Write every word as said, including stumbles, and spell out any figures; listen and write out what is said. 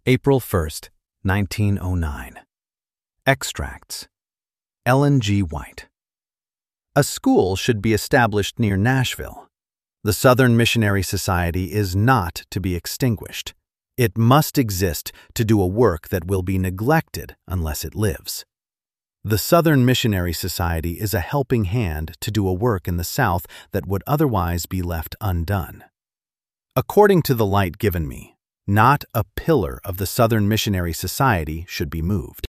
April first, nineteen oh nine. Extracts. Ellen G. White. A school should be established near Nashville. The Southern Missionary Society is not to be extinguished. It must exist to do a work that will be neglected unless it lives. The Southern Missionary Society is a helping hand to do a work in the South that would otherwise be left undone. According to the light given me, not a pillar of the Southern Missionary Society should be moved.